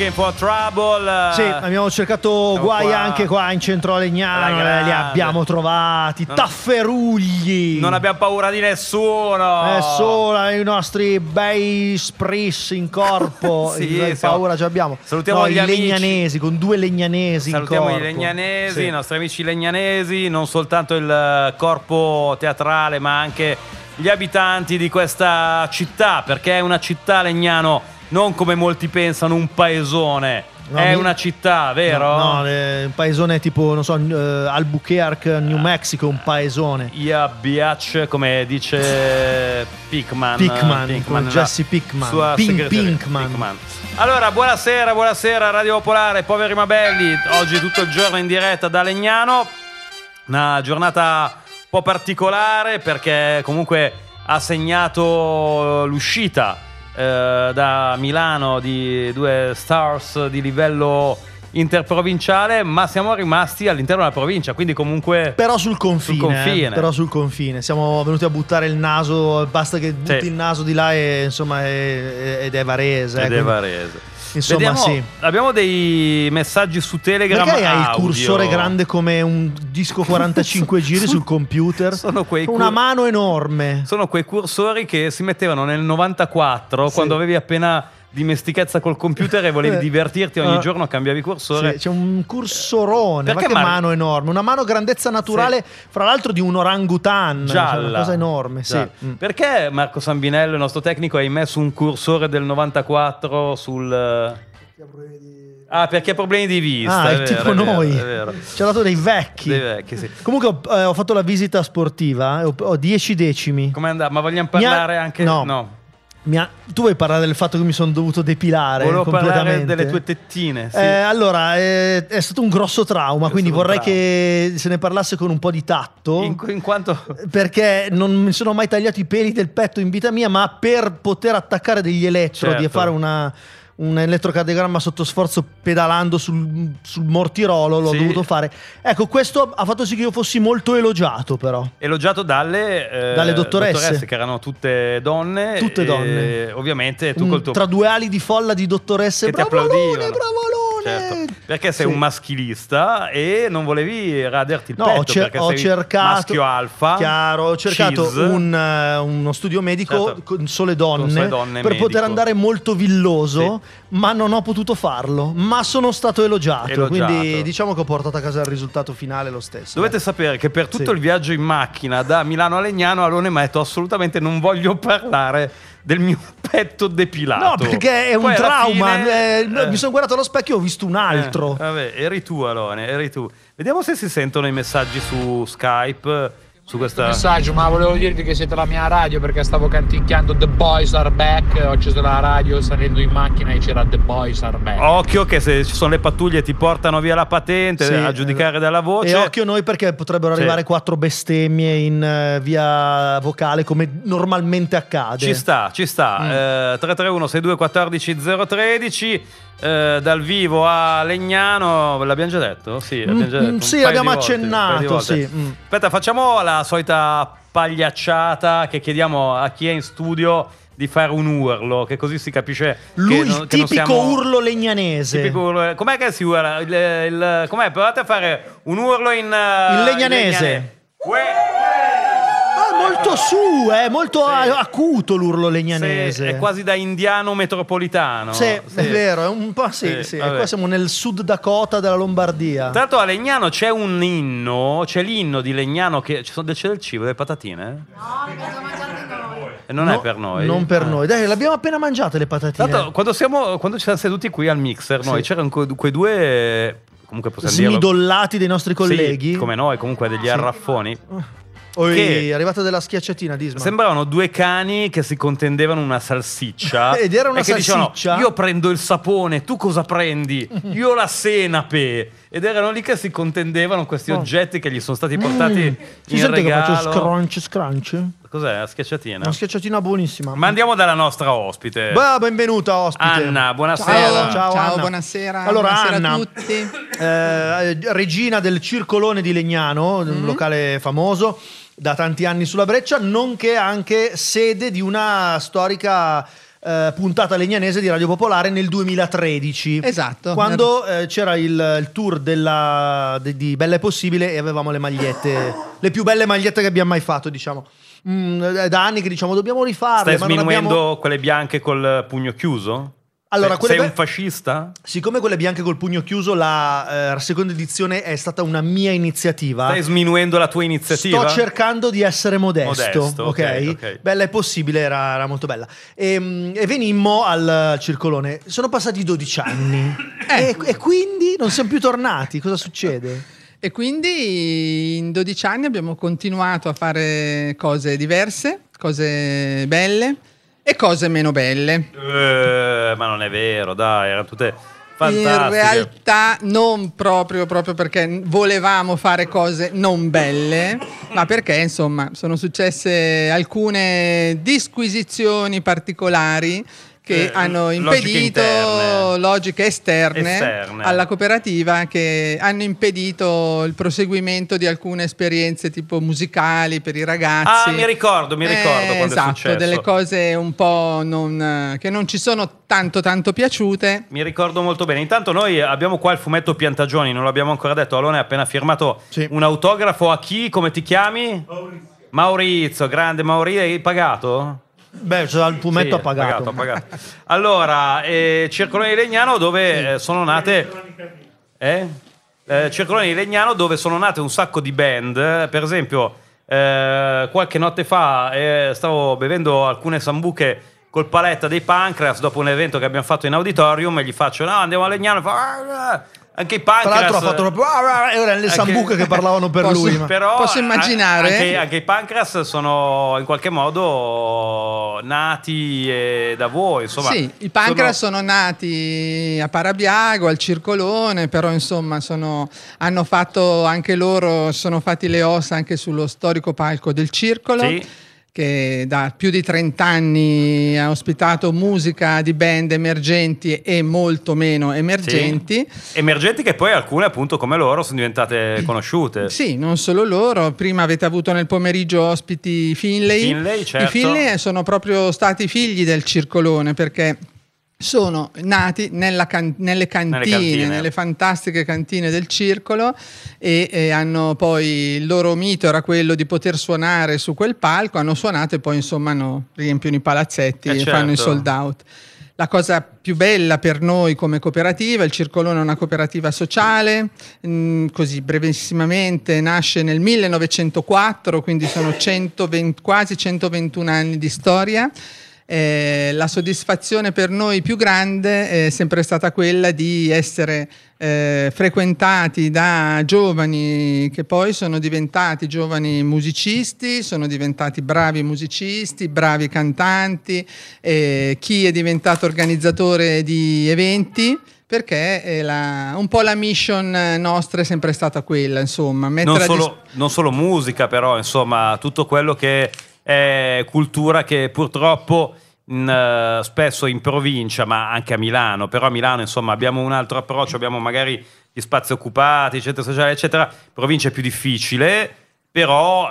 Looking for Trouble. Sì, abbiamo cercato guai qua. anche qua in centro a Legnano, li abbiamo trovati, tafferugli. Non abbiamo paura di nessuno. Solo i nostri bei spris in corpo. Sì, paura già abbiamo. Salutiamo gli i amici. legnanesi, con 2 legnanesi Salutiamo in i corpo. legnanesi, Sì. i nostri amici legnanesi, non soltanto il corpo teatrale, ma anche gli abitanti di questa città, perché è una città, Legnano, non come molti pensano un paesone. È una città, vero? No, un paesone tipo, non so, Albuquerque, New Mexico, un paesone. Yeah, biatch, come dice Pickman, Jesse Pickman. sua Pinkman. Allora, buonasera Radio Popolare, poveri ma belli. Oggi tutto il giorno in diretta da Legnano. Una giornata un po' particolare perché comunque ha segnato l'uscita da Milano di 2 stars di livello interprovinciale, ma siamo rimasti all'interno della provincia, quindi comunque però sul confine siamo venuti a buttare il naso, basta che butti il naso di là e insomma ed è Varese, ed è Varese. Insomma, vediamo, sì. Abbiamo dei messaggi su Telegram. Perché hai il audio. cursore grande come un disco 45 giri sul computer? Sono quei una mano enorme. Sono quei cursori che si mettevano nel 94, quando avevi appena dimestichezza col computer e volevi divertirti ogni giorno, cambiavi cursore. Sì, c'è un cursorone, perché ma che mano enorme, una mano grandezza naturale, fra l'altro di un orangutan, gialla, cioè una cosa enorme. Sì. Perché Marco Sambinello, il nostro tecnico, hai messo un cursore del 94 sul... perché ha problemi di vista. È tipo noi. Ci ha dato dei vecchi. Sì. Comunque ho fatto la visita sportiva, ho 10 decimi. Come andava? Ma vogliamo parlare anche... No. Tu vuoi parlare del fatto che mi sono dovuto depilare? Volevo completamente. parlare delle tue tettine. Sì. Allora, è stato un grosso trauma, quindi vorrei che se ne parlasse con un po' di tatto. In quanto... Perché non mi sono mai tagliato i peli del petto in vita mia, ma per poter attaccare degli elettrodi e fare un elettrocardiogramma sotto sforzo pedalando sul mortirolo l'ho dovuto fare. Ecco, questo ha fatto sì che io fossi molto elogiato, però. Elogiato dalle dottoresse che erano tutte donne. Tutte donne. Ovviamente tu col tuo... Tra 2 ali di folla di dottoresse che ti applaudivano. Bravo Alone! Certo. Perché sei un maschilista e non volevi raderti il petto, perché ho sei cercato, maschio alfa. Chiaro, ho cercato uno studio medico con sole donne per poter andare molto villoso, ma non ho potuto farlo, ma sono stato elogiato. Quindi diciamo che ho portato a casa il risultato finale lo stesso. Dovete sapere che per tutto il viaggio in macchina da Milano a Legnano Alone mi ha detto assolutamente non voglio parlare del mio petto depilato. No, perché è un trauma. Fine, mi sono guardato allo specchio e ho visto un altro. Vabbè, eri tu Alone, eri tu. Vediamo se si sentono i messaggi su Skype. Su questa... messaggio, ma volevo dirti che siete la mia radio perché stavo canticchiando The Boys Are Back. Ho acceso la radio salendo in macchina e c'era The Boys Are Back. Occhio che se ci sono le pattuglie ti portano via la patente, a giudicare dalla voce. E occhio noi perché potrebbero arrivare 4 bestemmie in via vocale come normalmente accade. Ci sta 331 62 14 013. Dal vivo a Legnano, l'abbiamo già detto? Sì, l'abbiamo accennato. Sì. Aspetta, facciamo la solita pagliacciata che chiediamo a chi è in studio di fare un urlo, che così si capisce il tipico urlo legnanese. Com'è che si urla? Com'è? Provate a fare un urlo in legnanese. Molto molto acuto l'urlo legnanese. È quasi da indiano metropolitano. Sì, è vero, è un po' sì. Qua siamo nel Sud Dakota della Lombardia. Tra l'altro a Legnano c'è un inno, c'è l'inno di Legnano che c'è del cibo, delle patatine? No, le abbiamo mangiate noi. E non è per noi. Non per noi. Dai, l'abbiamo appena mangiate le patatine. Tanto, quando ci siamo seduti qui al mixer, noi c'erano quei due, comunque possiamo dirlo, smidollati dei nostri colleghi. Sì, come noi, comunque degli arraffoni. È arrivata della schiacciatina, Disma. Sembravano 2 cani che si contendevano una salsiccia. Ed era una salsiccia. Dicevano, io prendo il sapone, tu cosa prendi? Io la senape. Ed erano lì che si contendevano questi oggetti che gli sono stati portati in regalo. Che faccio scrunch. Cos'è la schiacciatina? Una schiacciatina buonissima. Ma andiamo dalla nostra ospite. Benvenuta ospite. Anna, buonasera. Ciao Anna. Buonasera. Allora buonasera Anna, a tutti. Regina del Circolone di Legnano, un locale famoso da tanti anni sulla Breccia, nonché anche sede di una storica puntata legnanese di Radio Popolare nel 2013. Esatto. Quando c'era il tour di Bella è Possibile e avevamo le magliette, le più belle magliette che abbiamo mai fatto, diciamo. Da anni che diciamo dobbiamo rifarle. Stai sminuendo quelle bianche col pugno chiuso? Allora, sei un fascista? Siccome quelle bianche col pugno chiuso, la seconda edizione è stata una mia iniziativa. Stai sminuendo la tua iniziativa? Sto cercando di essere modesto, ok? Ok. Bella è Possibile, era molto bella. E venimmo al circolone. Sono passati 12 anni e quindi non siamo più tornati. Cosa succede? E quindi in 12 anni abbiamo continuato a fare cose diverse, cose belle e cose meno belle. Ma non è vero, dai, erano tutte fantastiche. In realtà non proprio perché volevamo fare cose non belle, ma perché insomma sono successe alcune disquisizioni particolari che hanno impedito logiche esterne alla cooperativa, che hanno impedito il proseguimento di alcune esperienze tipo musicali per i ragazzi. Mi ricordo quando è esatto, successo. delle cose un po' che non ci sono tanto piaciute. Mi ricordo molto bene. Intanto noi abbiamo qua il fumetto Piantagioni, non l'abbiamo ancora detto. Alone ha appena firmato un autografo a chi? Come ti chiami? Maurizio, grande Maurizio, hai pagato? Beh, cioè, il fumetto ha pagato. Allora, Circolone di Legnano dove sono nate Circolone di Legnano dove sono nate un sacco di band. Per esempio qualche notte fa stavo bevendo alcune sambuche col Paletta dei Pancreas dopo un evento che abbiamo fatto in auditorium e gli faccio no, andiamo a Legnano, anche i Pancreas. Tra l'altro ha fatto erano le sambuche che parlavano per lui. Però posso immaginare. Anche i Pancreas sono in qualche modo nati da voi. Insomma, sì, i Pancreas sono nati a Parabiago, al Circolone, però insomma hanno fatto anche loro, sono fatti le ossa anche sullo storico palco del Circolo. Sì. Che da più di 30 anni ha ospitato musica di band emergenti e molto meno emergenti. Sì. Emergenti che poi alcune appunto come loro sono diventate conosciute. Sì, non solo loro. Prima avete avuto nel pomeriggio ospiti Finlay. Certo. I Finlay sono proprio stati figli del Circolone perché sono nati nelle cantine, nelle fantastiche cantine del Circolo e hanno poi, il loro mito era quello di poter suonare su quel palco, hanno suonato e poi insomma riempiono i palazzetti e fanno i sold out. La cosa più bella per noi come cooperativa, il Circolone è una cooperativa sociale, così brevissimamente nasce nel 1904, quindi sono quasi 121 anni di storia. La soddisfazione per noi più grande è sempre stata quella di essere frequentati da giovani che poi sono diventati giovani musicisti, sono diventati bravi musicisti, bravi cantanti, chi è diventato organizzatore di eventi, perché un po' la mission nostra è sempre stata quella, insomma, non solo musica, però insomma tutto quello che è cultura che purtroppo spesso in provincia, ma anche a Milano, però a Milano insomma abbiamo un altro approccio, abbiamo magari gli spazi occupati, centro sociale eccetera, provincia è più difficile, però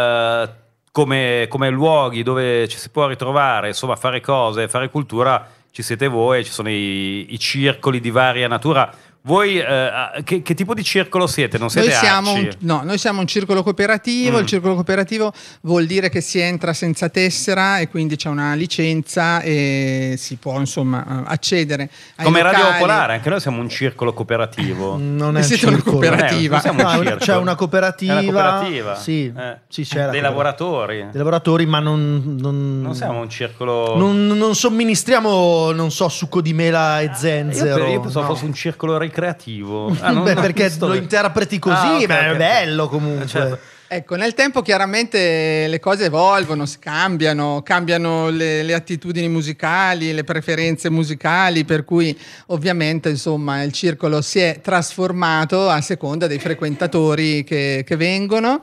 come luoghi dove ci si può ritrovare, insomma fare cose, fare cultura, ci siete voi, ci sono i circoli di varia natura. Voi che tipo di circolo siete? Non siete noi siamo un circolo cooperativo. Il circolo cooperativo vuol dire che si entra senza tessera e quindi c'è una licenza e si può insomma accedere ai come locali. Radio Popolare, anche noi siamo un circolo cooperativo. Non è siete una cooperativa. C'è una cooperativa. È una cooperativa. Sì, c'è dei lavoratori. Dei lavoratori, ma non siamo un circolo. Non somministriamo, non so, succo di mela e zenzero. Io pensavo fosse un circolo ricreativo. Perché lo interpreti così, ma è bello comunque. Certo. Ecco, nel tempo chiaramente le cose evolvono, si cambiano le attitudini musicali, le preferenze musicali, per cui ovviamente insomma il circolo si è trasformato a seconda dei frequentatori che vengono.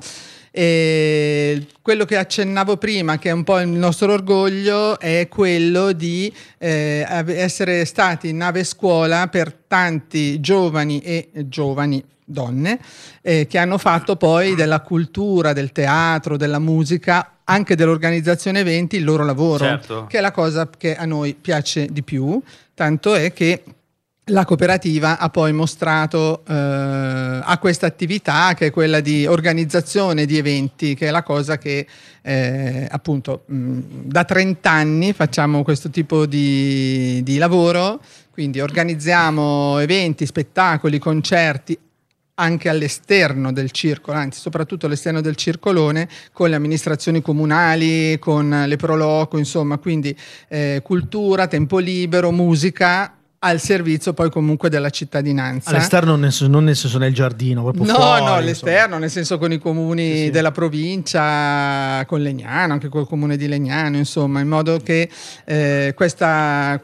E quello che accennavo prima, che è un po' il nostro orgoglio, è quello di essere stati nave scuola per tanti giovani donne, che hanno fatto poi della cultura, del teatro, della musica, anche dell'organizzazione eventi, il loro lavoro, certo, che è la cosa che a noi piace di più, tanto è che la cooperativa ha poi mostrato a questa attività, che è quella di organizzazione di eventi, che è la cosa che appunto da 30 anni facciamo questo tipo di lavoro, quindi organizziamo eventi, spettacoli, concerti anche all'esterno del circolo, anzi soprattutto all'esterno del circolone, con le amministrazioni comunali, con le Proloco, insomma, quindi cultura, tempo libero, musica al servizio poi comunque della cittadinanza. All'esterno non nel senso nel giardino, proprio no, fuori, no, all'esterno, insomma. nel senso con i comuni sì. della provincia, con Legnano, anche col comune di Legnano, insomma, in modo che questa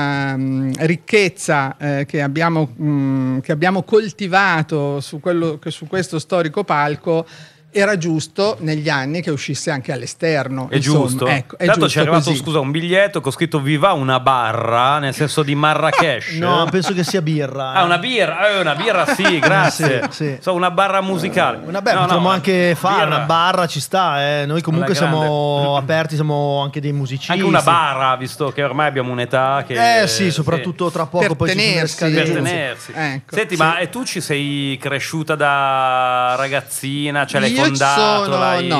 ricchezza che abbiamo coltivato su questo storico palco era giusto negli anni che uscisse anche all'esterno. È insomma. giusto. Ecco, è Tanto giusto ci è arrivato, così. scusa, un biglietto che ho scritto Viva una barra, nel senso di Marrakesh. No, penso che sia birra. Ah, una birra, sì, grazie. Sì. So, una barra musicale. Potremmo anche fare birra. una barra, ci sta. Noi comunque Alla grande. siamo aperti, siamo anche dei musicisti. Anche una barra, visto che ormai abbiamo un'età che... Sì, soprattutto tra poco Per poi ci sono le tenersi. scale Per giù. tenersi. Ecco, Senti, sì. ma e tu ci sei cresciuta da ragazzina? Cioè l'hai Io fondato?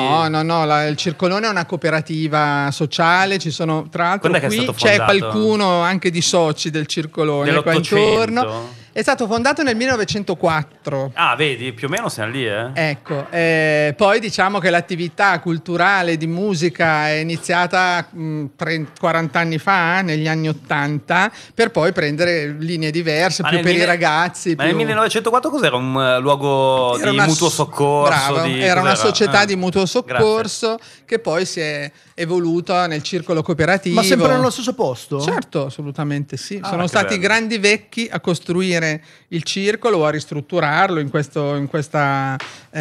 No, il Circolone è una cooperativa sociale, ci sono tra l'altro Quando è che è qui stato c'è fondato? qualcuno anche di soci del Circolone qua intorno. Dell'800? È stato fondato nel 1904. Ah, vedi, più o meno siamo lì, eh? Ecco, poi diciamo che l'attività culturale di musica è iniziata 40 anni fa, negli anni 80, per poi prendere linee diverse, Ma più nel per i mille- ragazzi. Ma nel 1904 cos'era? Un luogo Era di una mutuo s- soccorso? bravo, era una cos'era? società di mutuo Grazie. soccorso che poi si è evoluta nel circolo cooperativo. Ma sempre nello stesso posto? Certo, assolutamente sì. Ah, Sono che stati bello. grandi vecchi a costruire il circolo o a ristrutturarlo in questa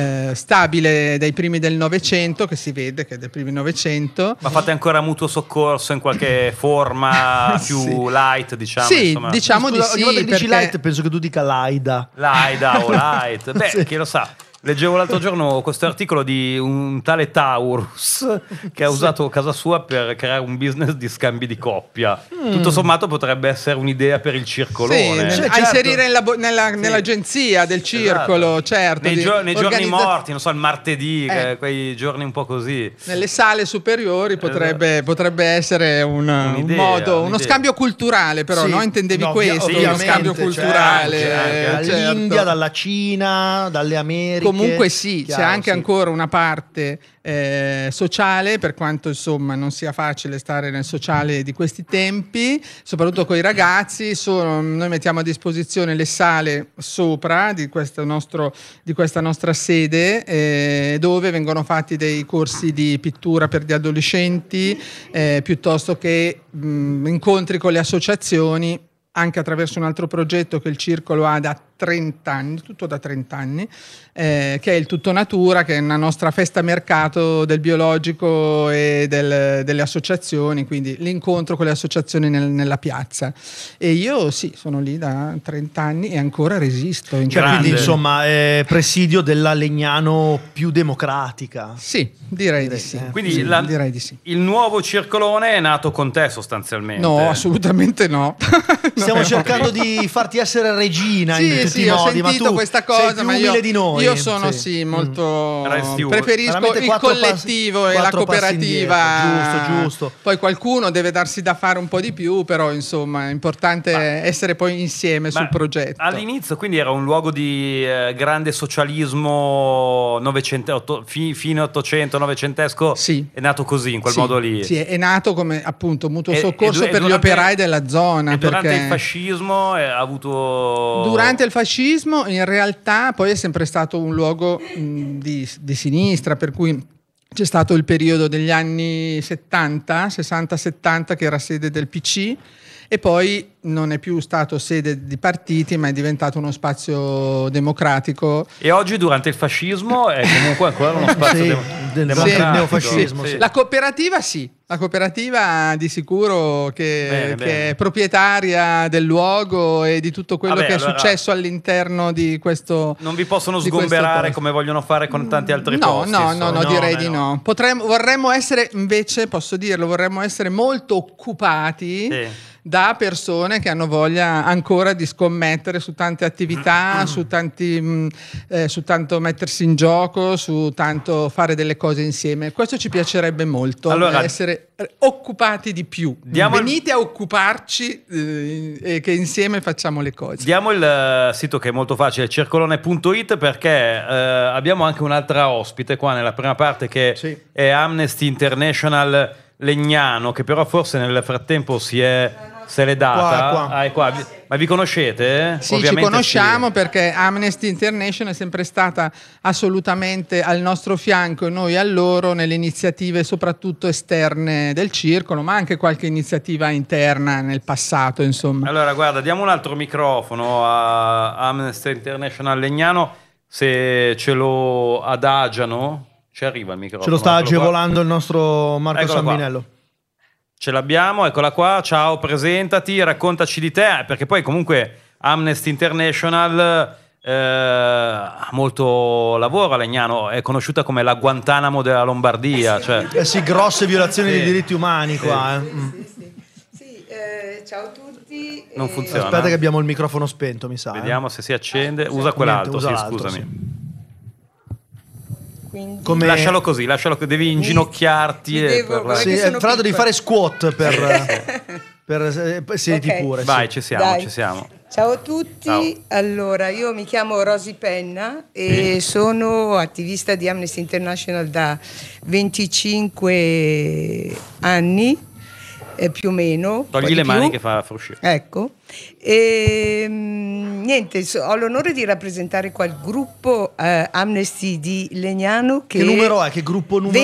stabile dei primi del Novecento, che si vede che è dei primi Novecento. Ma fate ancora mutuo soccorso in qualche forma più Sì. light, diciamo? Sì, insomma? diciamo Scusa, di ogni volta sì, che dici perché light penso che tu dica Laida. Laida o light. Beh, Sì. chi lo sa. Leggevo l'altro giorno questo articolo di un tale Taurus che ha usato casa sua per creare un business di scambi di coppia. Tutto sommato potrebbe essere un'idea per il sì, circolone. a certo. inserire nell'agenzia del circolo, certo. Nei, di nei giorni organizza- morti, non so, il martedì, quei giorni un po' così. Nelle sale superiori potrebbe essere Un'idea, uno un'idea. scambio culturale, però Sì. no? Intendevi No, questo, sì, uno ovviamente, scambio certo, culturale. certo. Dall'India, certo. dalla Cina, dalle Americhe. Comunque sì, Chiaro, c'è anche sì. ancora una parte sociale, per quanto insomma non sia facile stare nel sociale di questi tempi, soprattutto con i ragazzi. Noi mettiamo a disposizione le sale sopra di questa nostra sede, dove vengono fatti dei corsi di pittura per gli adolescenti, piuttosto che incontri con le associazioni, anche attraverso un altro progetto che il circolo ha da 30 anni, tutto da 30 anni, che è il Tutto Natura, che è una nostra festa mercato del biologico e delle associazioni, quindi l'incontro con le associazioni nella piazza. E io sì, sono lì da 30 anni e ancora resisto. Cioè, Grande. quindi insomma presidio della Legnano più democratica. Sì, direi di sì. Quindi Sì, direi di sì. il nuovo circolone è nato con te sostanzialmente. No, assolutamente no. Stiamo No. cercando di farti essere regina Sì, in tutti sì, i ho modi, ma sentito tu questa sei cosa, più ma umile di noi. io sono molto Resti preferisco veramente il quattro collettivo passi- e la quattro passi cooperativa. indietro. Giusto. Poi qualcuno deve darsi da fare un po' di più, però insomma è importante essere poi insieme sul progetto. All'inizio quindi era un luogo di grande socialismo fine 800, novecentesco. Sì. È nato così, in quel Sì, modo lì. sì, è nato come appunto mutuo E- soccorso e per gli durante- operai della zona. E durante perché il fascismo ha avuto... Durante il fascismo in realtà poi è sempre stato un luogo di sinistra, per cui c'è stato il periodo degli anni 70, 60-70 che era sede del PC, e poi non è più stato sede di partiti, ma è diventato uno spazio democratico. E oggi durante il fascismo è comunque ancora uno spazio Sì, del democratico. neofascismo, Sì. sì. La cooperativa sì, La cooperativa di sicuro che Bene. è proprietaria del luogo e di tutto quello che è successo all'interno di questo. Non vi possono sgomberare come vogliono fare con tanti altri posti. No, direi di no. Vorremmo essere, invece, posso dirlo, vorremmo essere molto occupati. Sì. Da persone che hanno voglia ancora di scommettere su tante attività, su tanto mettersi in gioco, su tanto fare delle cose insieme. Questo ci piacerebbe molto, essere occupati di più. Venite a occuparci e che insieme facciamo le cose. Diamo il sito che è molto facile, circolone.it, perché abbiamo anche un'altra ospite qua nella prima parte che è Amnesty International Legnano, che però forse nel frattempo se l'è data. Qua. È qua. Ma vi conoscete? Sì, Ovviamente ci conosciamo perché Amnesty International è sempre stata assolutamente al nostro fianco e noi a loro nelle iniziative soprattutto esterne del circolo, ma anche qualche iniziativa interna nel passato, insomma. Allora, guarda, diamo un altro microfono a Amnesty International Legnano, se ce lo adagiano. Ci arriva il microfono. Ce lo sta agevolando il nostro Marco Sambinello. Ce l'abbiamo, eccola qua. Ciao, presentati, raccontaci di te, perché poi comunque Amnesty International ha molto lavoro a Legnano, è conosciuta come la Guantanamo della Lombardia. Sì, grosse violazioni dei diritti umani qua. Sì, ciao a tutti. Non funziona. Aspetta che abbiamo il microfono spento, mi sa. Vediamo se si accende. Usa quell'altro, scusami. Sì. Quindi... Lascialo così, devi inginocchiarti. Tra l'altro devi fare squat per siediti pure. Vai, ci siamo. Ciao a tutti. Ciao. Allora, io mi chiamo Rosy Penna e sono attivista di Amnesty International da 25 anni. Più o meno. Togli le mani che fa uscire. Ecco. E niente, ho l'onore di rappresentare qua il gruppo Amnesty di Legnano. Che numero è? Che gruppo numero?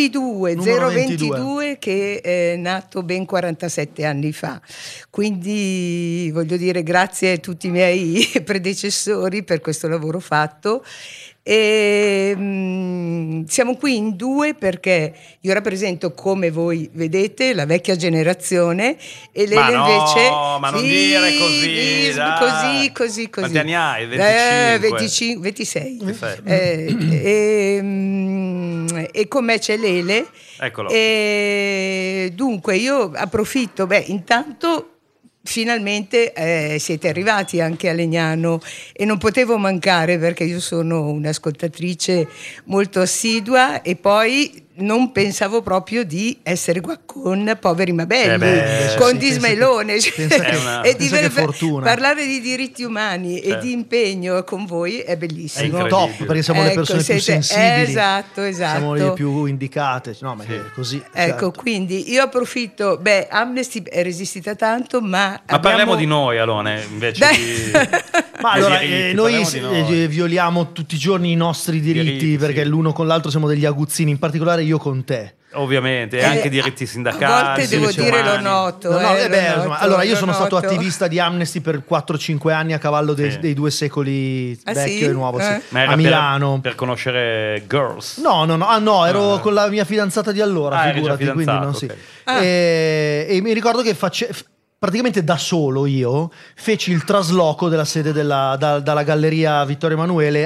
022, che è nato ben 47 anni fa. Quindi voglio dire grazie a tutti i miei predecessori per questo lavoro fatto. E siamo qui in due perché io rappresento, come voi vedete, la vecchia generazione e Lele invece ma non dire così. Quanti anni hai? 25? 26. E con me c'è Lele. Eccolo. E dunque io approfitto, intanto finalmente siete arrivati anche a Legnano e non potevo mancare perché io sono un'ascoltatrice molto assidua e poi non pensavo proprio di essere qua con Poveri ma Belli, con Dismelone e di parlare di diritti umani e di impegno con voi è bellissimo. È top, perché siamo le persone più sensibili, esatto. siamo le più indicate, no, ma è così. Ecco, quindi io approfitto, Amnesty è resistita tanto, ma parliamo di noi, Alone, invece di... Ma allora, noi violiamo tutti i giorni i nostri diritti perché l'uno con l'altro siamo degli aguzzini, in particolare io con te. Ovviamente, e anche diritti sindacali. A volte devo dire lo noto. Allora, io sono stato attivista di Amnesty per 4-5 anni a cavallo dei 2 secoli vecchio e nuovo, a Milano. Per conoscere girls? No, ero con la mia fidanzata di allora, figurati, quindi non sì. E mi ricordo che praticamente da solo io feci il trasloco della sede dalla Galleria Vittorio Emanuele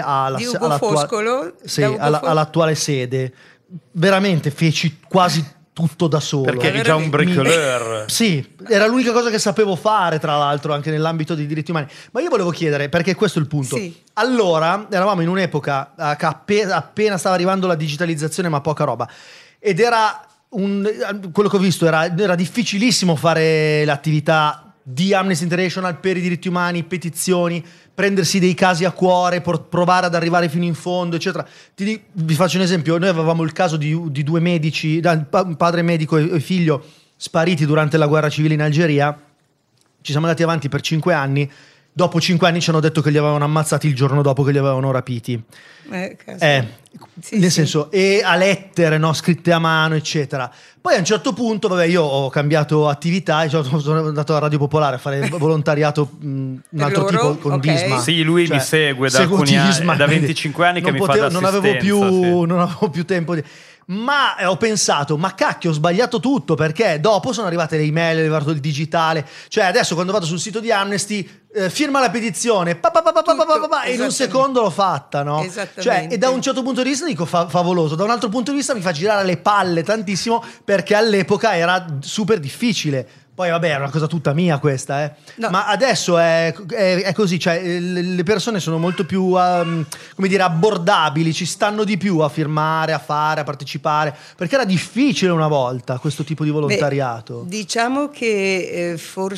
all'attuale sede. Veramente feci quasi tutto da solo. Perché eri già un bricoleur. Sì, era l'unica cosa che sapevo fare, tra l'altro, anche nell'ambito dei diritti umani. Ma io volevo chiedere, perché questo è il punto. Sì. Allora, eravamo in un'epoca che appena stava arrivando la digitalizzazione, ma poca roba. Ed era quello che ho visto era difficilissimo fare l'attività di Amnesty International per i diritti umani, petizioni, prendersi dei casi a cuore, provare ad arrivare fino in fondo, eccetera. Vi faccio un esempio: noi avevamo il caso di 2 medici, un padre medico e figlio spariti durante la guerra civile in Algeria. Ci siamo andati avanti per 5 anni. Dopo 5 anni ci hanno detto che li avevano ammazzati il giorno dopo che li avevano rapiti. nel senso, e a lettere, no, scritte a mano, eccetera. Poi a un certo punto, vabbè, io ho cambiato attività e sono andato a Radio Popolare a fare volontariato un altro tipo con Disma. Sì, lui mi segue da alcuni anni, da 25 anni che mi fa da non avevo più tempo ma ho pensato, ma cacchio, ho sbagliato tutto, perché dopo sono arrivate le email, è arrivato il digitale, cioè adesso quando vado sul sito di Amnesty firma la petizione e in un secondo l'ho fatta, no? Cioè, e da un certo punto di vista dico favoloso, da un altro punto di vista mi fa girare le palle tantissimo, perché all'epoca era super difficile. Poi vabbè, è una cosa tutta mia questa, no. Ma adesso è così, cioè le persone sono molto più, come dire, abbordabili, ci stanno di più a firmare, a fare, a partecipare, perché era difficile una volta questo tipo di volontariato. Diciamo che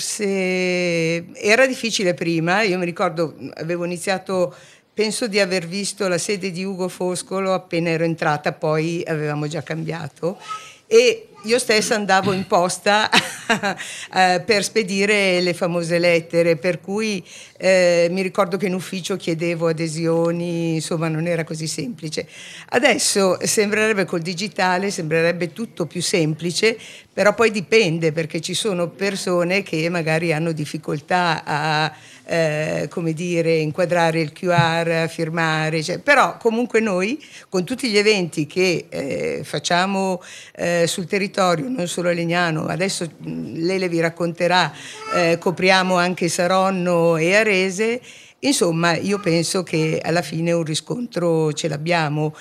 forse era difficile prima, io mi ricordo, avevo iniziato... Penso di aver visto la sede di Ugo Foscolo appena ero entrata, poi avevamo già cambiato, e io stessa andavo in posta per spedire le famose lettere, per cui mi ricordo che in ufficio chiedevo adesioni, insomma non era così semplice. Adesso sembrerebbe col digitale, sembrerebbe tutto più semplice, però poi dipende, perché ci sono persone che magari hanno difficoltà a come dire, inquadrare il QR, firmare, cioè, però comunque noi con tutti gli eventi che facciamo sul territorio, non solo a Legnano, adesso Lele vi racconterà, copriamo anche Saronno e Arese, insomma io penso che alla fine un riscontro ce l'abbiamo.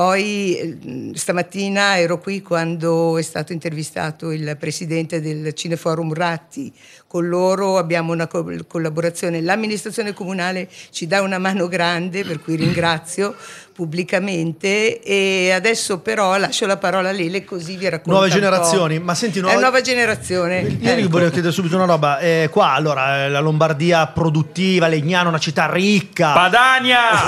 Poi stamattina ero qui quando è stato intervistato il presidente del Cineforum Ratti, con loro abbiamo una collaborazione, l'amministrazione comunale ci dà una mano grande, per cui ringrazio pubblicamente, e adesso però lascio la parola a Lele così vi racconto nuove generazioni, ma senti, è nuova generazione. Io volevo chiedere subito una roba, qua allora la Lombardia produttiva, Legnano, una città ricca, Padania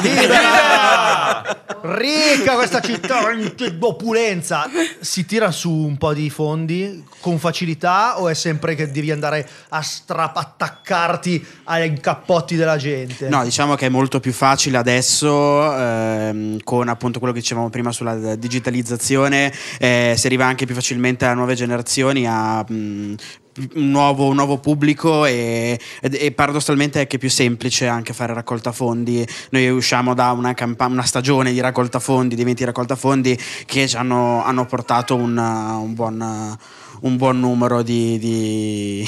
ricca questa città, opulenza, si tira su un po' di fondi con facilità, o è sempre che devi andare a attaccarti ai cappotti della gente? No, diciamo che è molto più facile adesso, con appunto quello che dicevamo prima sulla digitalizzazione, si arriva anche più facilmente a nuove generazioni, a un nuovo pubblico, e paradossalmente è anche più semplice anche fare raccolta fondi. Noi usciamo da una stagione di raccolta fondi, di eventi di raccolta fondi che ci hanno portato un buon numero di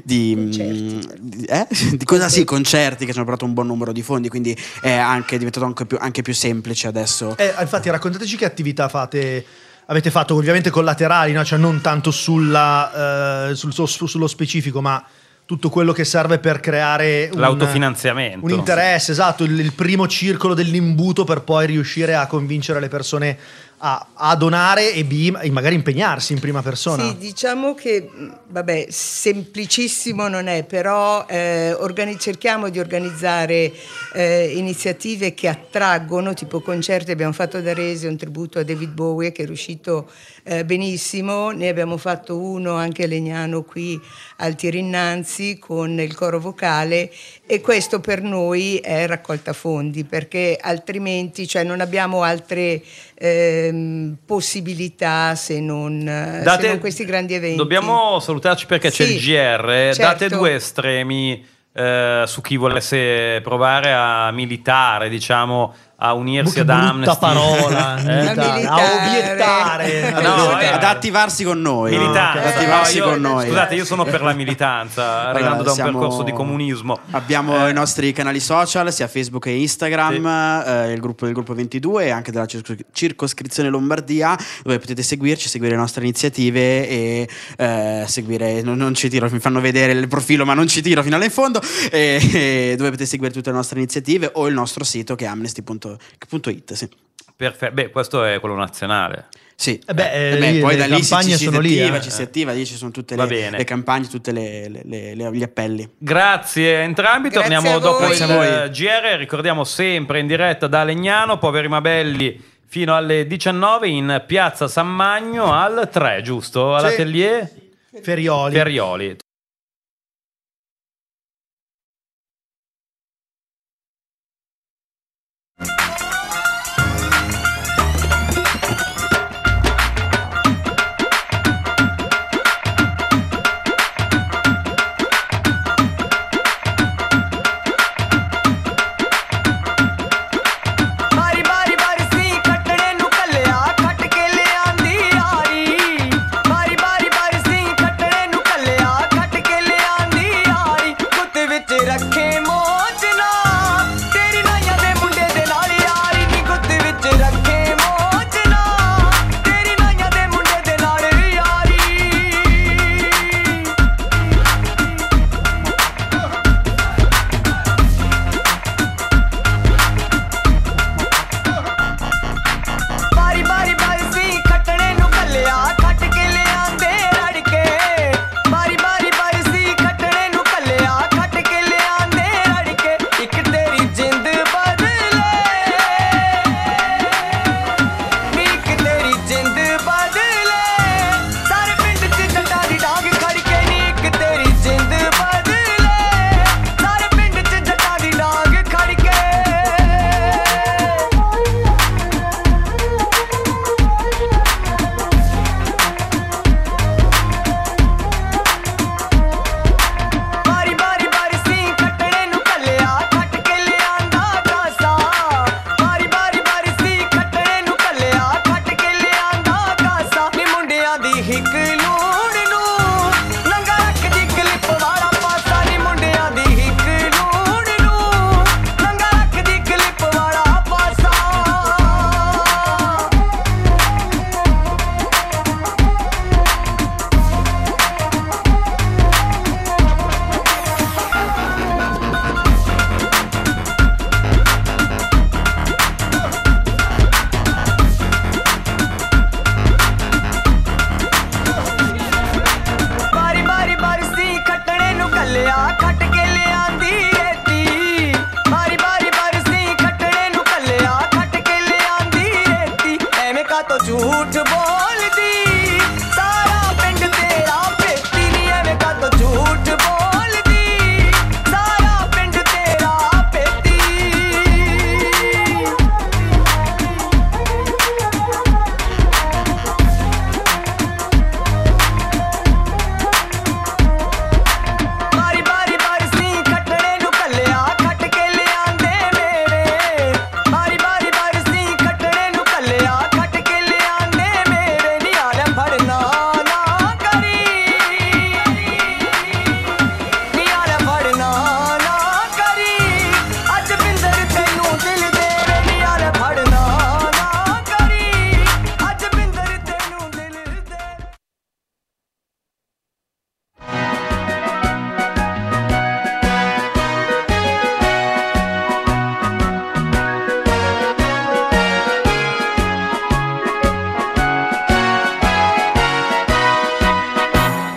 concerti che ci hanno portato un buon numero di fondi, quindi è anche diventato anche più semplice adesso. Infatti raccontateci che attività avete fatto, ovviamente collaterali, no? Cioè non tanto sullo specifico, ma tutto quello che serve per creare l'autofinanziamento, un interesse, esatto, il primo circolo dell'imbuto, per poi riuscire a convincere le persone a donare e magari impegnarsi in prima persona. Sì, diciamo che vabbè, semplicissimo non è, però cerchiamo di organizzare iniziative che attraggono, tipo concerti. Abbiamo fatto ad Arese un tributo a David Bowie che è riuscito benissimo, ne abbiamo fatto uno anche a Legnano qui al Tirinnanzi con il coro vocale, e questo per noi è raccolta fondi, perché altrimenti non abbiamo altre possibilità se non questi grandi eventi. Dobbiamo salutarci perché c'è il GR, certo. Date due estremi su chi volesse provare a militare, diciamo, a unirsi ad Amnesty. Parola, a obiettare, ad attivarsi con noi. Militanza. Scusate, io sono per la militanza, arrivando da un percorso di comunismo. Abbiamo i nostri canali social, sia Facebook e Instagram, il gruppo del Gruppo 22 e anche della circoscrizione Lombardia, dove potete seguire le nostre iniziative e seguire, non ci tiro, mi fanno vedere il profilo ma non ci tiro fino in fondo, dove potete seguire tutte le nostre iniziative, o il nostro sito che è amnesty.it. Sì. Perfetto, beh, questo è quello nazionale. Sì, poi da lì ci si attiva, lì ci sono tutte le campagne, tutte gli appelli. Grazie a entrambi, torniamo dopo il GR, ricordiamo sempre in diretta da Legnano, Poveri ma Belli, fino alle 19 in piazza San Magno al 3, giusto? All'atelier Ferioli.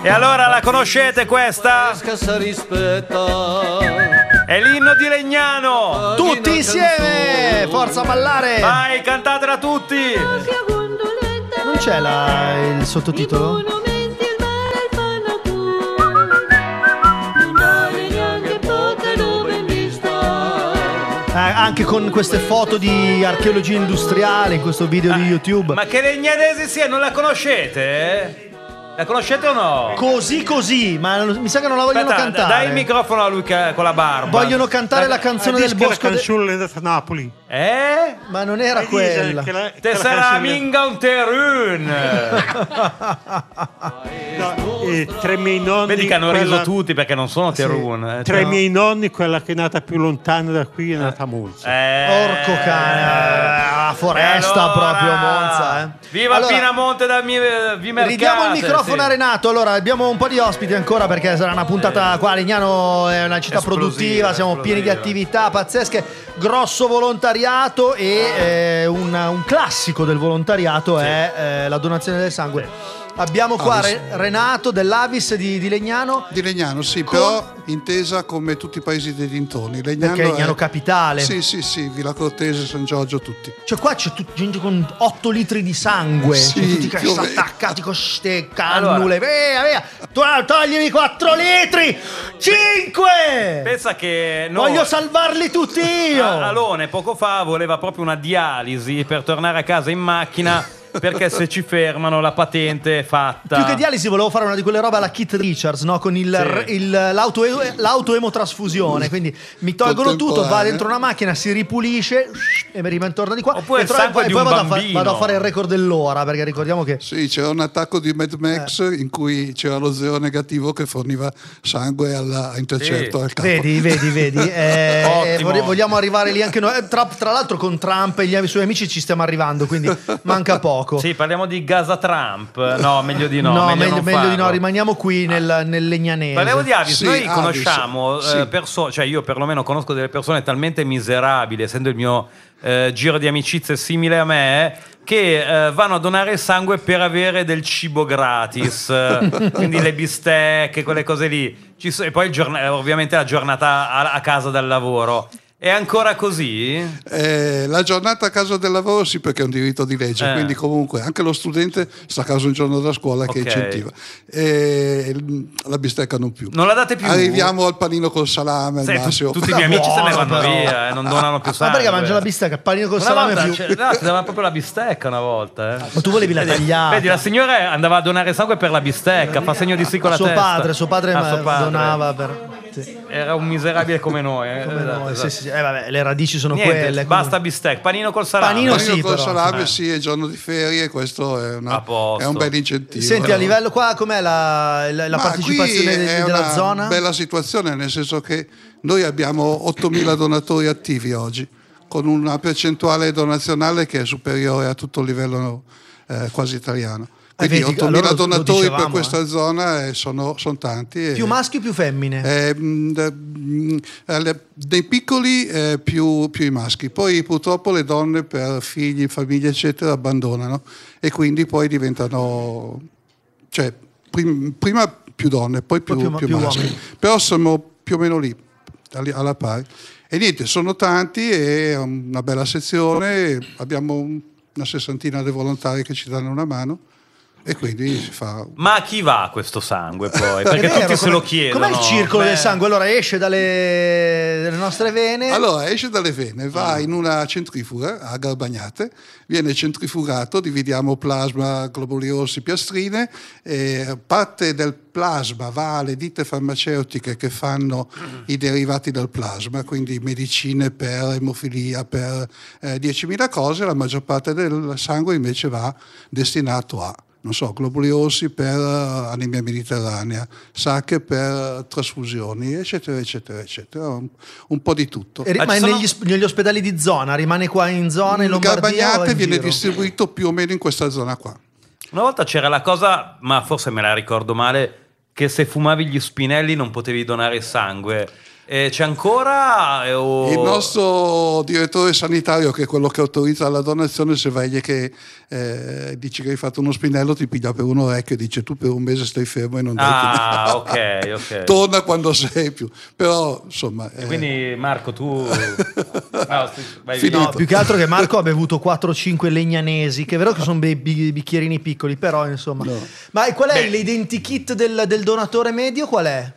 E allora la conoscete questa? È l'inno di Legnano. Tutti insieme, forza ballare. Vai, cantatela tutti. Non c'è il sottotitolo? Anche con queste foto di archeologia industriale in questo video di YouTube. Ma che legnanesi sia, non la conoscete? La conoscete o no? Così, ma mi sa che non la vogliono cantare. Dai il microfono a lui con la barba. Vogliono cantare la canzone del bosco. La canzone di Napoli. Ma non era quella. Te sarà minga un terun. Tre miei nonni. Vedi che hanno riso tutti perché non sono terun. Tre miei nonni, quella che è nata più lontana da qui è nata a Monza. Porco cane, la foresta allora, proprio Monza. Viva allora, Pinamonte da Vimercate. Ridiamo il microfono a Renato. Allora, abbiamo un po' di ospiti ancora perché sarà una puntata qua. Legnano è una città produttiva, siamo pieni di attività pazzesche, grosso volontariato e un classico del volontariato è la donazione del sangue. Abbiamo qua Renato dell'Avis di Legnano. Di Legnano, sì, però intesa come tutti i paesi dei dintorni. Perché Legnano capitale. Sì, Villa Cortese, San Giorgio, tutti. Cioè qua c'è gente con 8 litri di sangue, sì, tutti che sono attaccati con ste cannule. Via, toglimi 4 litri, 5! Pensa che voglio salvarli tutti io. Alone poco fa voleva proprio una dialisi per tornare a casa in macchina. Perché se ci fermano la patente è fatta. Più che dialisi volevo fare una di quelle robe alla Keith Richards, no? Con l'autoemotrasfusione. Quindi mi tolgono tutto, va dentro una macchina, si ripulisce e mi ritorna di qua. Oppure e poi vado a fare il record dell'ora, perché ricordiamo che sì, c'era un attacco di Mad Max in cui c'era lo zero negativo che forniva sangue a intercerto al capo. Vedi. Vogliamo arrivare lì anche noi. Tra l'altro con Trump e gli suoi amici ci stiamo arrivando, quindi manca poco. Sì, parliamo di Gaza Trump. No, meglio di no. Meglio di no, rimaniamo qui nel legnanese. Parliamo di Avis. Noi conosciamo persone, cioè io perlomeno conosco delle persone talmente miserabili, essendo il mio giro di amicizie simile a me, che vanno a donare sangue per avere del cibo gratis. Quindi le bistecche, quelle cose lì. E poi ovviamente la giornata a casa dal lavoro. È ancora così? La giornata a casa del lavoro sì, perché è un diritto di legge, quindi comunque anche lo studente sta a casa un giorno da scuola che incentiva. La bistecca non più. Non la date più? Arriviamo al panino col salame al massimo. Tutti i miei amici se ne vanno via, non donano più sangue. Ma perché mangia la bistecca? Panino col salame più? Ti davano proprio la bistecca una volta. Ma tu volevi la tagliata. Vedi, la signora andava a donare sangue per la bistecca, fa segno di sì con la testa. Suo padre donava per... Era un miserabile come noi. Sì. Vabbè, le radici sono quelle. Basta bistecca, panino col salame. Panino col salame, sì, è giorno di ferie, questo è un bel incentivo. Senti, a livello qua com'è la partecipazione della zona? È una bella situazione, nel senso che noi abbiamo 8.000 donatori attivi oggi, con una percentuale donazionale che è superiore a tutto il livello quasi italiano. Quindi 8.000 donatori per questa zona sono tanti. Più maschi o più femmine? Dei piccoli più i maschi. Poi purtroppo le donne per figli, famiglie eccetera abbandonano e quindi poi diventano... Cioè prima più donne, poi più maschi. Uomini. Però siamo più o meno lì, alla pari. E niente, sono tanti, è una bella sezione, abbiamo una 60 di volontari che ci danno una mano. E quindi si fa. Ma a chi va questo sangue poi? Perché tutti se lo chiedono. Com'è il circolo del sangue? Allora esce dalle nostre vene? Allora esce dalle vene, va in una centrifuga a Garbagnate, viene centrifugato, dividiamo plasma, globuli rossi, piastrine, e parte del plasma va alle ditte farmaceutiche che fanno i derivati del plasma, quindi medicine per emofilia, per 10.000 cose. La maggior parte del sangue invece va destinato a globuli rossi per anemia mediterranea, sacche per trasfusioni, eccetera. Un po' di tutto. Ma negli ospedali di zona? Rimane qua in zona, in Lombardia? Garbagnate viene distribuito più o meno in questa zona qua. Una volta c'era la cosa, ma forse me la ricordo male, che se fumavi gli spinelli non potevi donare sangue. C'è ancora? Il nostro direttore sanitario, che è quello che autorizza la donazione, se vai che dici che hai fatto uno spinello, ti piglia per un orecchio e dice: tu per un mese stai fermo e non dai ok. Torna quando sei più. Però insomma. Quindi Marco, tu no, più che altro che Marco ha bevuto 4-5 legnanesi, che è vero che sono bicchierini piccoli, però insomma. No. Ma qual è l'identikit del donatore medio? Qual è?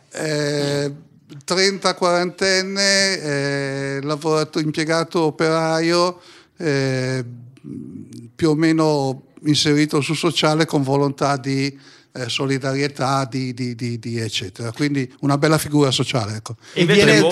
30-40enne, lavorato, impiegato operaio, più o meno inserito sul sociale con volontà di solidarietà, di eccetera. Quindi una bella figura sociale. Ecco. E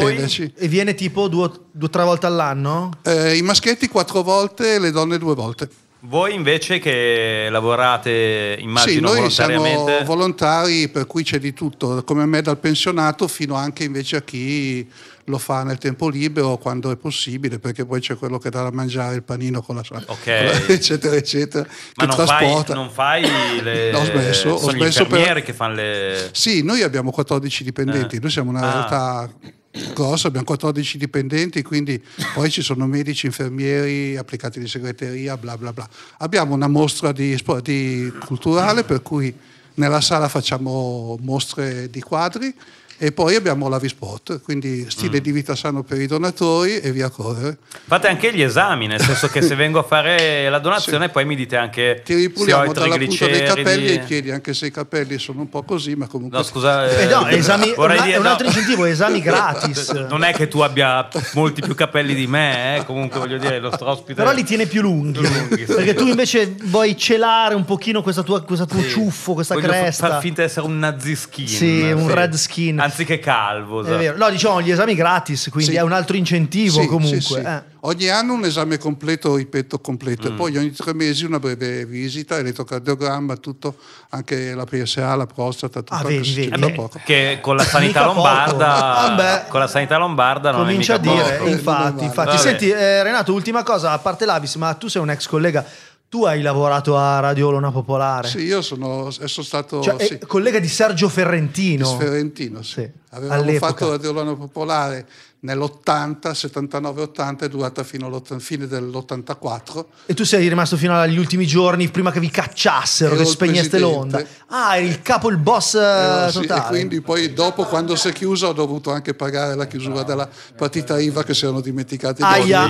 viene tipo 2 o 3 volte all'anno? I maschietti 4 volte, le donne 2 volte. Voi invece che lavorate, immagino, noi volontariamente? Siamo volontari, per cui c'è di tutto, come me dal pensionato fino anche invece a chi lo fa nel tempo libero quando è possibile, perché poi c'è quello che dà da mangiare il panino con la eccetera eccetera. Ma che non fai le... No, ho smesso. Sono gli infermieri che fanno le... Sì, noi abbiamo 14 dipendenti, noi siamo una realtà grossa, abbiamo 14 dipendenti, quindi poi ci sono medici, infermieri, applicati di segreteria, bla bla bla. Abbiamo una mostra di culturale, per cui nella sala facciamo mostre di quadri, e poi abbiamo l'Avisport, quindi stile di vita sano per i donatori e via correre. Fate anche gli esami, nel senso che se vengo a fare la donazione poi mi dite anche ti ripuliamo se ho i dalla punta dei capelli e ai piedi, anche se i capelli sono un po' così, ma comunque... No, scusa... esami, è un altro incentivo, esami gratis. Non è che tu abbia molti più capelli di me, comunque voglio dire, il nostro ospite... Però li tiene più lunghi perché tu invece vuoi celare un pochino questo tuo ciuffo, questa cresta. Far finta di essere un naziskin. Sì, un red skin. Anziché calvo. È vero. No, diciamo gli esami gratis, quindi è un altro incentivo comunque. Sì. Ogni anno un esame completo, ripeto, completo, e poi ogni 3 mesi una breve visita, elettrocardiogramma, tutto, anche la PSA, la prostata, tutto. Vedi. Poco. Che con la sanità lombarda, con la sanità lombarda non comincia è mica a dire, poco. infatti. Senti, Renato, ultima cosa, a parte l'Avis, ma tu sei un ex collega. Tu hai lavorato a Radio Luna Popolare. Sì, io sono stato collega di Sergio Ferrentino. Sì. Avevamo fatto Radio Luna Popolare nell'80, 79-80, è durata fino alla fine dell'84. E tu sei rimasto fino agli ultimi giorni, prima che vi cacciassero, che spegneste l'onda. Ah, eri il capo, il boss totale. E quindi poi dopo, quando si è chiusa, ho dovuto anche pagare la chiusura della partita IVA, che si erano dimenticati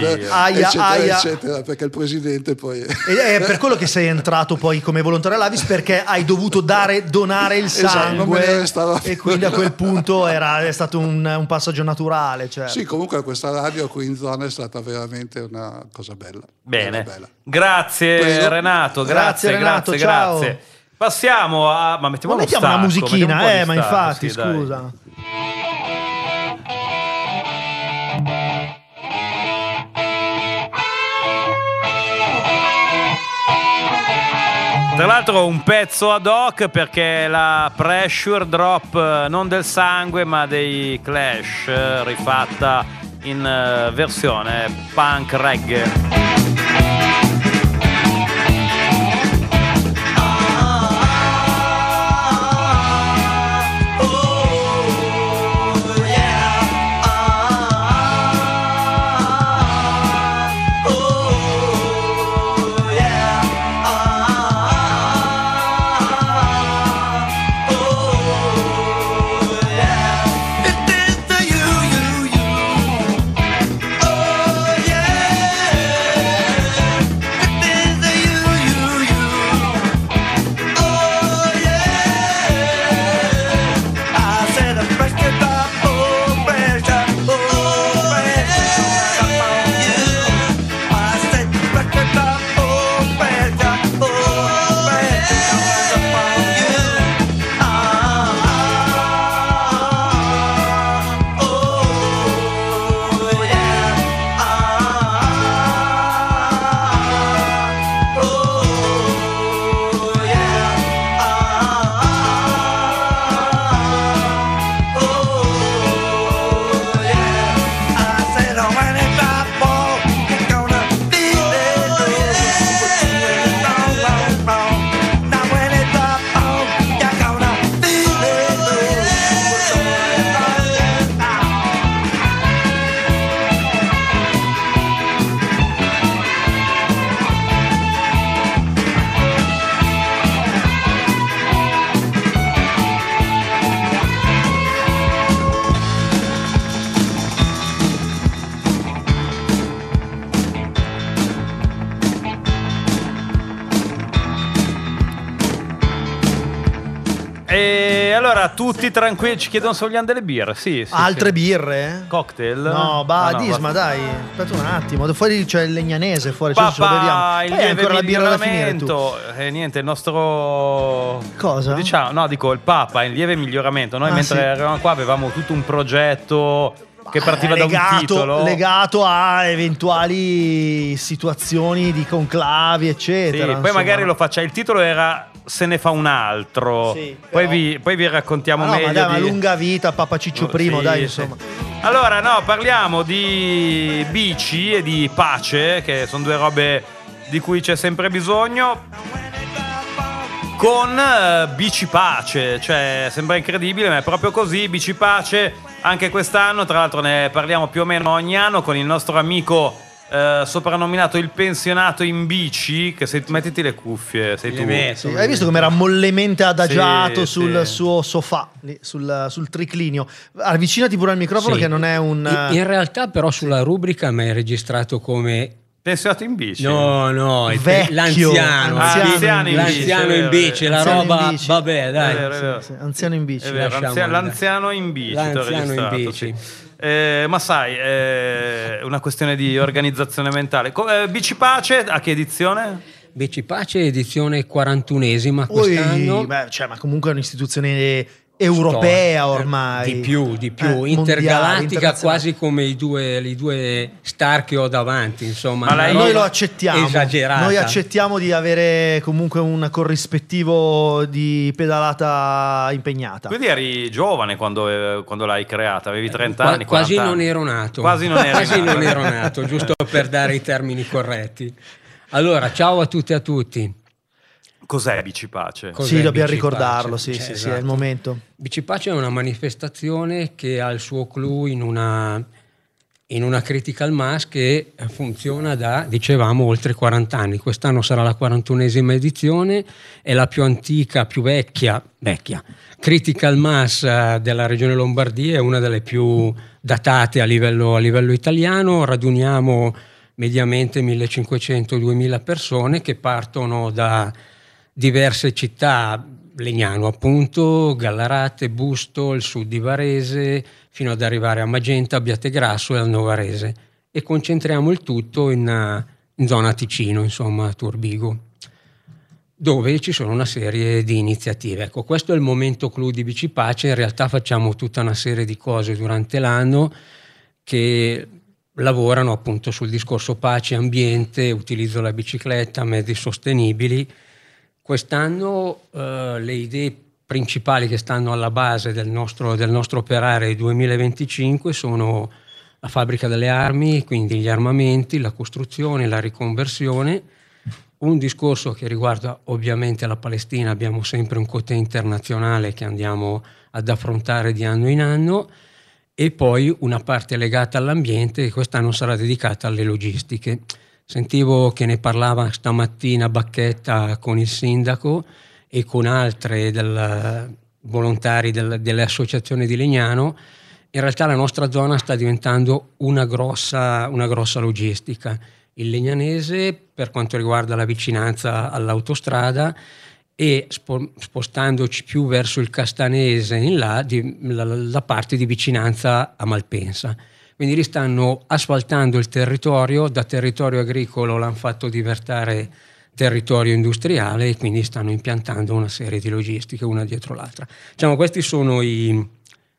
eccetera, perché il presidente poi... E è per quello che sei entrato poi come volontario all'Avis, perché hai dovuto donare il sangue, e quindi a quel punto è stato un passaggio naturale. Certo. Sì, comunque questa radio qui in zona è stata veramente una cosa bella. Bene, bella. Grazie. Prego. Renato, grazie Renato, grazie. Passiamo a... Ma mettiamo una musichina, ma infatti, sì, scusa. Tra l'altro un pezzo ad hoc, perché la Pressure Drop non del sangue ma dei Clash, rifatta in versione punk reggae. E allora tutti tranquilli, ci chiedono se vogliamo delle birre. Sì, altre birre? Cocktail? No, Disma, dai, aspetta un attimo. Fuori c'è il legnanese, fuori ce lo beviamo. Il Poi hai ancora la birra da finire tu. Niente, il nostro... Cosa? Dico, il Papa in lieve miglioramento. Noi mentre eravamo qua avevamo tutto un progetto che partiva da un titolo legato a eventuali situazioni di conclavi, eccetera. Poi magari lo faccia. Il titolo era Se ne fa un altro. Poi vi raccontiamo meglio. Ma lunga vita, Papa Ciccio I, dai, insomma. Allora, parliamo di bici e di pace, che sono due robe di cui c'è sempre bisogno. Con Bici Pace, cioè sembra incredibile, ma è proprio così. Bici Pace anche quest'anno, tra l'altro ne parliamo più o meno ogni anno con il nostro amico soprannominato il pensionato in bici, che mettiti le cuffie, sei tu. Hai visto come era mollemente adagiato sul suo sofà, lì, sul triclinio. Avvicinati pure al microfono che non è un... In realtà però sulla rubrica mi hai registrato come... pensionato in bici? No, l'anziano in bici, la roba, vabbè, dai. Anziano in bici. L'anziano in bici. Ma sai, è una questione di organizzazione mentale. Bici Pace, a che edizione? Bici Pace, edizione 41esima quest'anno. Ma comunque è un'istituzione europea ormai, di più intergalattica, quasi come i due star che ho davanti, insomma. Ma noi lo accettiamo, esagerata. Noi accettiamo di avere comunque un corrispettivo di pedalata impegnata. Quindi eri giovane quando l'hai creata, avevi 30 anni, 40 quasi anni. Non ero nato. Quasi non ero nato, giusto per dare i termini corretti. Allora, ciao a tutti e a tutti. Cos'è Bici Pace? Dobbiamo ricordarlo, esatto. È il momento. Bici Pace è una manifestazione che ha il suo clou in una critical mass che funziona da, dicevamo, oltre 40 anni. Quest'anno sarà la 41esima edizione, è la più antica, più vecchia critical mass della regione Lombardia, è una delle più datate a livello italiano. Raduniamo mediamente 1500-2000 persone che partono da diverse città, Legnano appunto, Gallarate, Busto, il sud di Varese, fino ad arrivare a Magenta, Abbiategrasso e al Novarese, e concentriamo il tutto in zona Ticino, insomma a Turbigo, dove ci sono una serie di iniziative. Ecco, questo è il momento clou di Bici Pace. In realtà facciamo tutta una serie di cose durante l'anno che lavorano appunto sul discorso pace, ambiente, utilizzo della bicicletta, mezzi sostenibili. Quest'anno le idee principali che stanno alla base del nostro operare 2025 sono la fabbrica delle armi, quindi gli armamenti, la costruzione, la riconversione, un discorso che riguarda ovviamente la Palestina. Abbiamo sempre un côté internazionale che andiamo ad affrontare di anno in anno, e poi una parte legata all'ambiente che quest'anno sarà dedicata alle logistiche. Sentivo che ne parlava stamattina Bacchetta con il sindaco e con altre volontari delle associazioni di Legnano. In realtà la nostra zona sta diventando una grossa logistica. Il legnanese, per quanto riguarda la vicinanza all'autostrada, e spostandoci più verso il castanese in là, la parte di vicinanza a Malpensa. Quindi lì stanno asfaltando il territorio, da territorio agricolo l'hanno fatto diventare territorio industriale, e quindi stanno impiantando una serie di logistiche una dietro l'altra. Diciamo, questi sono i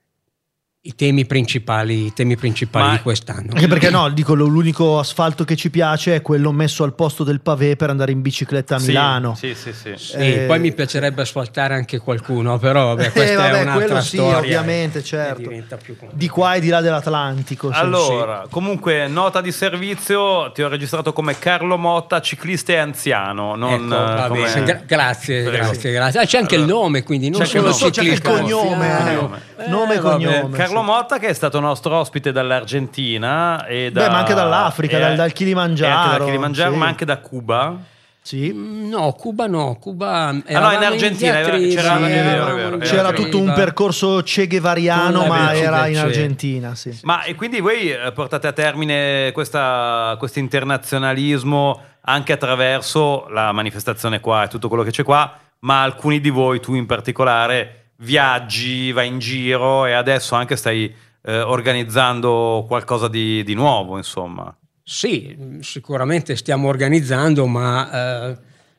temi principali di quest'anno. Anche perché l'unico asfalto che ci piace è quello messo al posto del pavé per andare in bicicletta a Milano. Sì. Poi mi piacerebbe asfaltare anche qualcuno, però questa è un'altra storia. Ovviamente, certo. Di qua e di là dell'Atlantico. Allora, comunque, nota di servizio, ti ho registrato come Carlo Motta, ciclista e anziano. Grazie. C'è anche il nome, quindi non solo ciclista. C'è il cognome. Nome e cognome. Carlo Motta, che è stato nostro ospite dall'Argentina e ma anche dall'Africa, dal Kilimangiaro. Anche dal Kilimangiaro, ma anche da Cuba. Sì. No, Cuba no. Cuba in Argentina c'era tutto un percorso Che Guevariano, ma era in Argentina, sì. Ma e quindi voi portate a termine questo internazionalismo anche attraverso la manifestazione qua e tutto quello che c'è qua, ma alcuni di voi, tu in particolare, viaggi, vai in giro e adesso anche stai organizzando qualcosa di nuovo, insomma. Sì, sicuramente stiamo organizzando, ma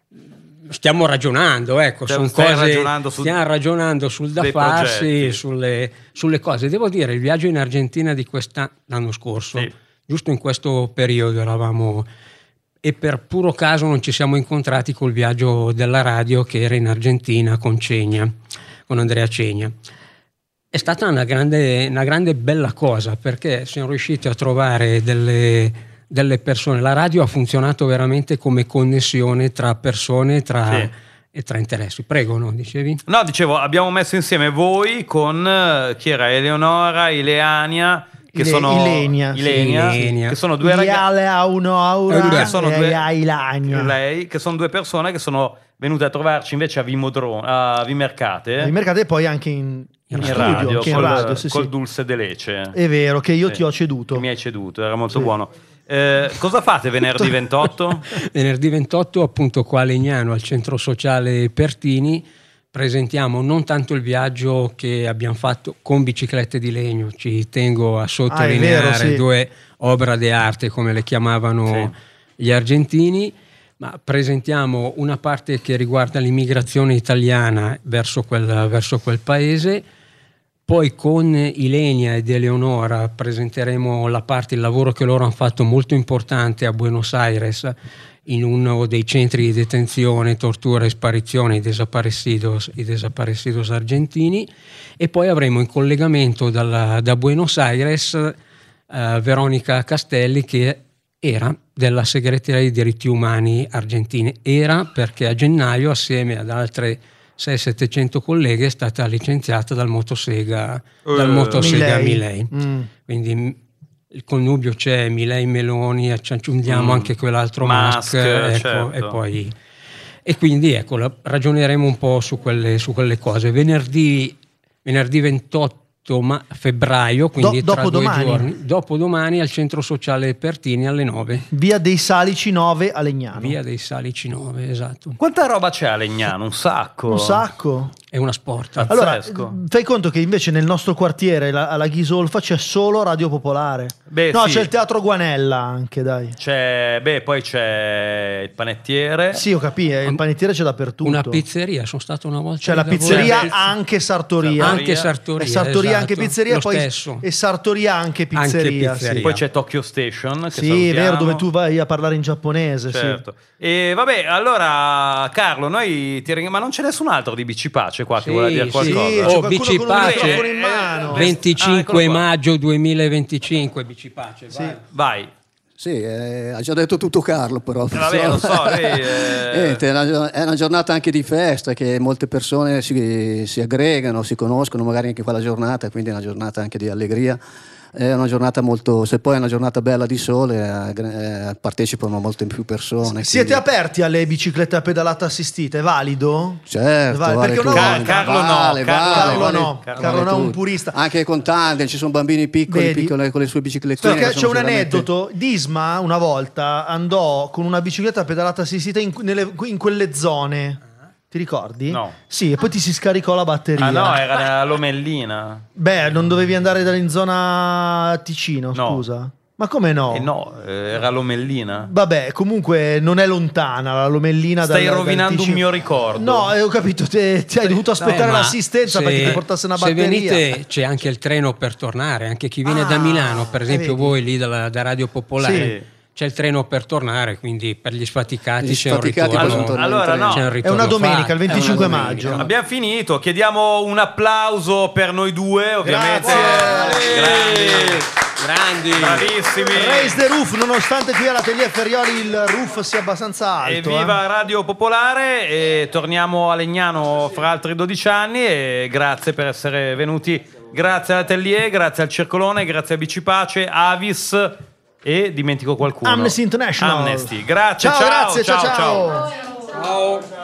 stiamo ragionando, ecco, sono cose, stiamo ragionando sul da farsi, sulle cose. Devo dire, il viaggio in Argentina di l'anno scorso, sì, giusto in questo periodo eravamo, e per puro caso non ci siamo incontrati col viaggio della radio che era in Argentina con Andrea Cegna. È stata una grande bella cosa, perché siamo riusciti a trovare delle persone. La radio ha funzionato veramente come connessione tra persone e tra interessi. Prego, no? Dicevi? No, dicevo, abbiamo messo insieme voi con chi era? Eleonora, Ileania, che sono Ilenia, che sono due ragazzi, che sono lei, che sono due persone che sono venute a trovarci invece a Vimercate. Vimercate e poi anche in radio, sì, col Dulce de Leche. È vero che io ti ho ceduto. Che mi hai ceduto, era molto buono. Cosa fate venerdì 28? Venerdì 28 appunto qua a Legnano, al centro sociale Pertini, presentiamo non tanto il viaggio che abbiamo fatto con biciclette di legno, ci tengo a sottolineare, due opere d'arte come le chiamavano gli argentini, ma presentiamo una parte che riguarda l'immigrazione italiana verso quel paese. Poi con Ilenia ed Eleonora presenteremo il lavoro che loro hanno fatto molto importante a Buenos Aires, in uno dei centri di detenzione, tortura e sparizione, i desaparecidos argentini. E poi avremo in collegamento da Buenos Aires Veronica Castelli, che era della segreteria dei diritti umani argentini. Era perché a gennaio, assieme ad altre 600-700 colleghe, è stata licenziata dal Motosega Milei. Quindi il connubio c'è, Milei, Meloni, ci aggiungiamo anche quell'altro Musk, ecco, certo. E quindi ecco, ragioneremo un po' su quelle cose. Venerdì 28 febbraio, quindi tra 2 giorni, dopodomani al centro sociale Pertini alle 9. Via dei Salici 9 a Legnano. Via dei Salici 9, esatto. Quanta roba c'è a Legnano? Un sacco. È una sport. Allora, fai conto che invece nel nostro quartiere, alla Ghisolfa, c'è solo Radio Popolare. C'è il Teatro Guanella anche, dai. Poi c'è il panettiere. Sì, ho capito, il panettiere c'è dappertutto. Una pizzeria, sono stato una volta. C'è la pizzeria, anche Sartoria. Anche Sartoria. Sartoria anche pizzeria, poi stesso. E Sartoria anche pizzeria. Sì. Poi c'è Tokyo Station, che è vero, dove tu vai a parlare in giapponese. Certo. E vabbè, allora Carlo, ma non c'è nessun altro di Bicipace qua che vuole dire qualcosa? Sì, Bicipace, 25 maggio 2025, Bicipace, vai. Sì, ha già detto tutto Carlo, però. Vabbè, lo so. È una giornata anche di festa, che molte persone si aggregano, si conoscono magari anche quella giornata, quindi è una giornata anche di allegria. È una giornata se poi è una giornata bella di sole, partecipano molte più persone. Siete aperti alle biciclette a pedalata assistita? È valido? Certo, perché Carlo no, è un purista. Anche con tandem, ci sono bambini piccoli con le sue biciclettine. Perché c'è un aneddoto. Disma una volta andò con una bicicletta a pedalata assistita in quelle zone. Ti ricordi? No. Sì, e poi ti si scaricò la batteria. Ah no, era nella Lomellina. Non dovevi andare in zona Ticino, scusa. Ma come no? No, era Lomellina. Vabbè, comunque non è lontana la Lomellina. Stai rovinando un mio ricordo. No, ho capito, ti hai dovuto aspettare l'assistenza perché ti portasse una batteria. Se venite c'è anche il treno per tornare, anche chi viene da Milano, per esempio voi lì da Radio Popolare. Sì. C'è il treno per tornare, quindi per gli sfaticati c'è un ritorno. Allora no, è una domenica, il 25 maggio. Abbiamo finito, chiediamo un applauso per noi due, ovviamente. Grandi, bravissimi. Raise the roof, nonostante qui all'Atelier Ferrioli il roof sia abbastanza alto. Evviva Radio Popolare, e torniamo a Legnano fra altri 12 anni, e grazie per essere venuti. Grazie all'Atelier, grazie al Circolone, grazie a Bicipace, Avis. E dimentico qualcuno. Amnesty International. Grazie, ciao. Grazie, ciao.